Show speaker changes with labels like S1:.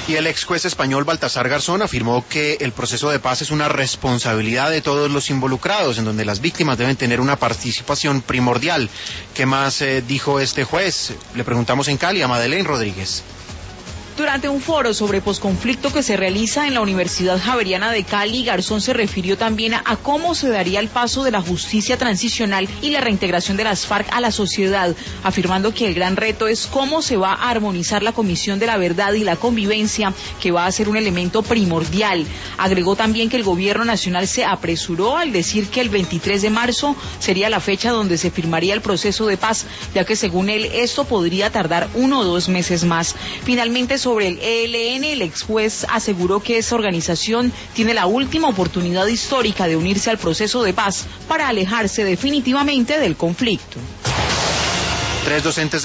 S1: Y el ex juez español Baltasar Garzón afirmó que el proceso de paz es una responsabilidad de todos los involucrados, en donde las víctimas deben tener una participación primordial. ¿Qué más dijo este juez? Le preguntamos en Cali a Madeleine Rodríguez.
S2: Durante un foro sobre posconflicto que se realiza en la Universidad Javeriana de Cali, Garzón se refirió también a cómo se daría el paso de la justicia transicional y la reintegración de las FARC a la sociedad, afirmando que el gran reto es cómo se va a armonizar la Comisión de la Verdad y la Convivencia, que va a ser un elemento primordial. Agregó también que el gobierno nacional se apresuró al decir que el 23 de marzo sería la fecha donde se firmaría el proceso de paz, ya que según él esto podría tardar 1 o 2 meses más. Finalmente, sobre el ELN, el ex juez aseguró que esa organización tiene la última oportunidad histórica de unirse al proceso de paz para alejarse definitivamente del conflicto.
S1: 3 docentes